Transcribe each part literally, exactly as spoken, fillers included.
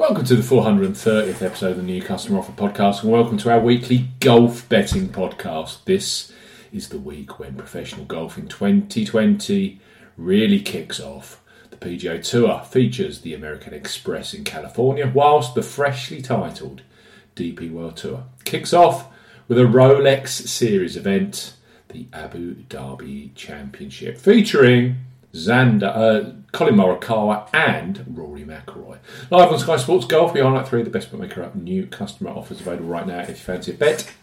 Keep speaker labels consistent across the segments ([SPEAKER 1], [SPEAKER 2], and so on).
[SPEAKER 1] Welcome to the four hundred thirtieth episode of the New Customer Offer Podcast, and welcome to our weekly golf betting podcast. This is the week when professional golf in twenty twenty really kicks off. The P G A Tour features the American Express in California, whilst the freshly titled D P World Tour kicks off with a Rolex Series event, the Abu Dhabi Championship, featuring Xander, uh, Colin Morikawa and Rory McIlroy. Live on Sky Sports Golf, we highlight three of the best bookmaker up new customer offers available right now if you fancy a bet.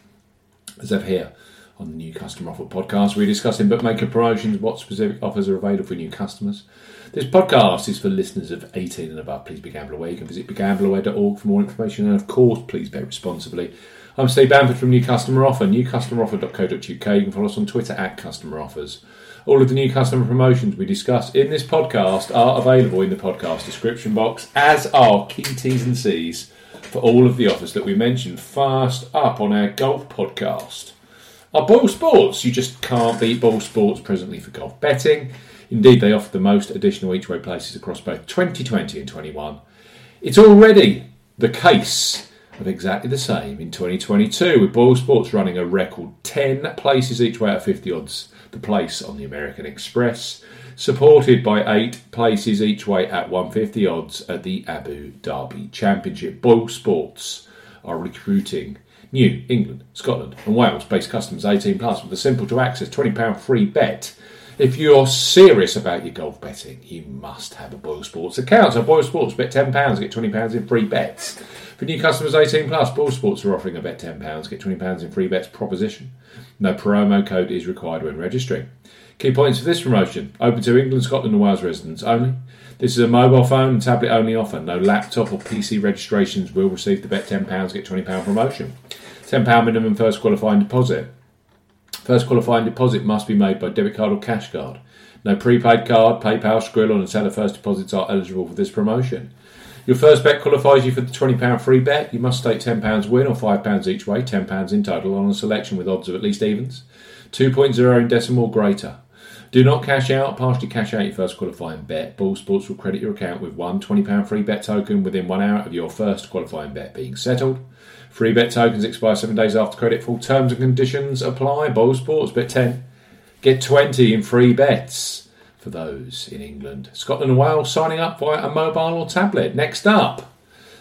[SPEAKER 1] As ever here on the New Customer Offer Podcast, we discuss in bookmaker promotions what specific offers are available for new customers. This podcast is for listeners of eighteen and above. Please be gamble aware. You can visit be gamble aware dot org for more information, and of course, please bet responsibly. I'm Steve Bamford from New Customer Offer, new customer offer dot co dot uk. You can follow us on Twitter at Customer Offers. All of the new customer promotions we discuss in this podcast are available in the podcast description box, as are key T's and C's for all of the offers that we mentioned. Fast up on our golf podcast. Our Boyle Sports, you just can't beat Boyle Sports presently for golf betting. Indeed, they offer the most additional each-way places across both twenty twenty and twenty-one. It's already the case of exactly the same in twenty twenty-two, with Boyle Sports running a record ten places each way at fifty odds. The place on the American Express, supported by eight places each way at one hundred fifty odds at the Abu Dhabi Championship. Boyle Sports are recruiting New England, Scotland and Wales based customers eighteen plus with a simple to access twenty pounds free bet. If you're serious about your golf betting, you must have a Boyle Sports account. So Boyle Sports, bet ten pounds, get twenty pounds in free bets. For new customers eighteen plus, Boyle Sports are offering a bet ten pounds, get twenty pounds in free bets proposition. No promo code is required when registering. Key points for this promotion: open to England, Scotland and Wales residents only. This is a mobile phone and tablet only offer. No laptop or P C registrations will receive the bet ten pounds, get twenty pounds promotion. ten pounds minimum first qualifying deposit. First qualifying deposit must be made by debit card or cash card. No prepaid card, PayPal, Skrill and Seller first deposits are eligible for this promotion. Your first bet qualifies you for the twenty pounds free bet. You must stake ten pounds win or five pounds each way, ten pounds in total on a selection with odds of at least evens, two point oh in decimal or greater. Do not cash out, partially cash out your first qualifying bet. Boyle Sports will credit your account with one twenty pounds free bet token within one hour of your first qualifying bet being settled. Free bet tokens expire seven days after credit. Full terms and conditions apply. Boyle Sports, bet ten, get twenty in free bets. For those in England, Scotland and Wales signing up via a mobile or tablet. Next up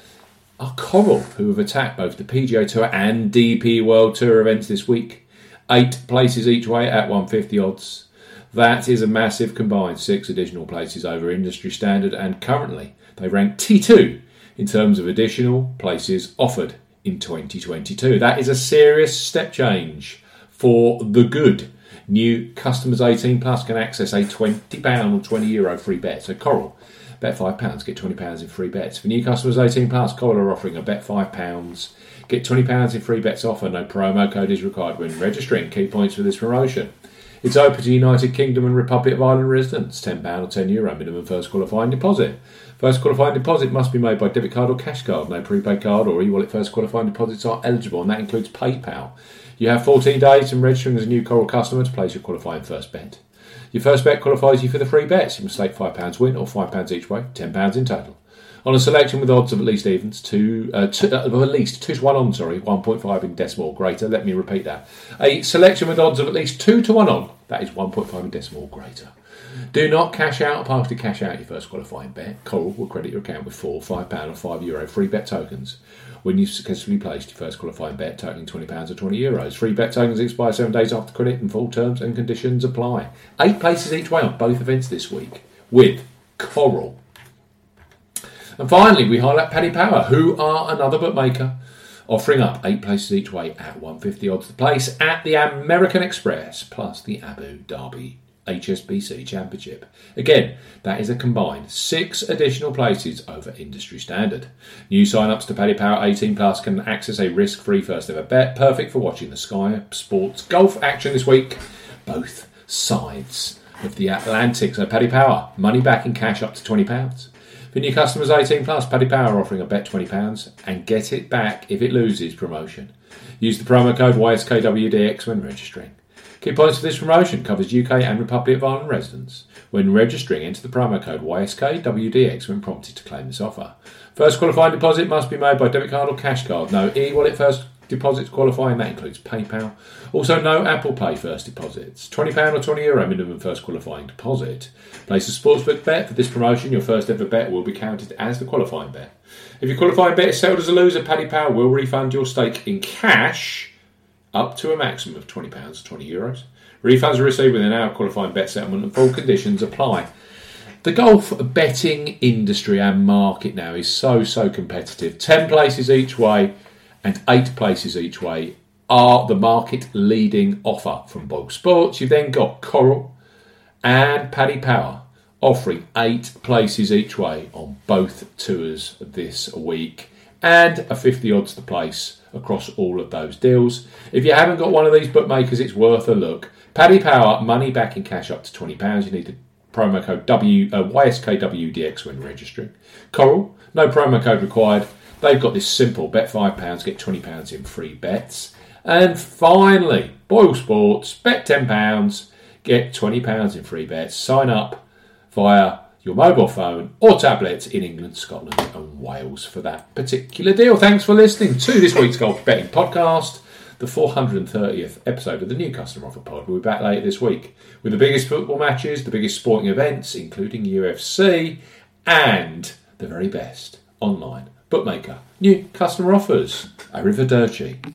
[SPEAKER 1] are Coral, who have attacked both the P G A Tour and D P World Tour events this week. Eight places each way at one hundred fifty odds. That is a massive combined six additional places over industry standard, and currently they rank T two in terms of additional places offered in twenty twenty-two. That is a serious step change for the good. New customers eighteen plus can access a twenty pounds or twenty euro free bet. So Coral, bet five pounds, get twenty pounds in free bets. For new customers eighteen plus, Coral are offering a bet five pounds, get twenty pounds in free bets offer. No promo code is required when registering. Key points for this promotion: it's open to United Kingdom and Republic of Ireland residents. ten pounds or ten euro minimum first qualifying deposit. First qualifying deposit must be made by debit card or cash card. No prepaid card or e-wallet first qualifying deposits are eligible, and that includes PayPal. You have fourteen days from registering as a new Coral customer to place your qualifying first bet. Your first bet qualifies you for the free bets. You must stake five pounds win or five pounds each way, ten pounds in total. On a selection with odds of at least evens, two, uh, two, uh, of at least two to one on, sorry, one point five in decimal or greater. Let me repeat that. A selection with odds of at least two to one on, that is one point five in decimal or greater. Do not cash out or partially cash out your first qualifying bet. Coral will credit your account with four five pounds or five euro free bet tokens when you've successfully placed your first qualifying bet totaling twenty pounds or twenty euros. Free bet tokens expire seven days after credit and full terms and conditions apply. Eight places each way on both events this week with Coral. And finally, we highlight Paddy Power, who are another bookmaker, offering up eight places each way at one hundred fifty odds to place at the American Express plus the Abu Dhabi H S B C Championship. Again, that is a combined six additional places over industry standard. New sign-ups to Paddy Power eighteen plus can access a risk-free first ever bet, perfect for watching the Sky Sports golf action this week. Both sides of the Atlantic. So Paddy Power, money back in cash up to twenty pounds. For new customers eighteen plus, Paddy Power offering a bet twenty pounds and get it back if it loses promotion. Use the promo code Y S K W D X when registering. Key points for this promotion: covers U K and Republic of Ireland residents. When registering, enter the promo code Y S K W D X when prompted to claim this offer. First qualifying deposit must be made by debit card or cash card. No e-wallet first deposits qualifying, that includes PayPal. Also, no Apple Pay first deposits. twenty pounds or twenty euro minimum first qualifying deposit. Place a sportsbook bet for this promotion. Your first ever bet will be counted as the qualifying bet. If your qualifying bet is settled as a loser, Paddy Power will refund your stake in cash up to a maximum of twenty pounds or twenty euros. Refunds are received within an hour of qualifying bet settlement and full conditions apply. The golf betting industry and market now is so, so competitive. Ten places each way and eight places each way are the market leading offer from Boyle Sports. You've then got Coral and Paddy Power offering eight places each way on both tours this week and a fifty odds to place across all of those deals. If you haven't got one of these bookmakers, it's worth a look. Paddy Power, money back in cash up to twenty pounds. You need the promo code W, uh, Y S K W D X when registering. Coral, no promo code required. They've got this simple, bet five pounds, get twenty pounds in free bets. And finally, Boyle Sports, bet ten pounds, get twenty pounds in free bets. Sign up via your mobile phone or tablet in England, Scotland and Wales for that particular deal. Thanks for listening to this week's Golf Betting Podcast, the four hundred thirtieth episode of the New Customer Offer Pod. We'll be back later this week with the biggest football matches, the biggest sporting events, including U F C, and the very best online bookmaker. New customer offers. Arrivederci.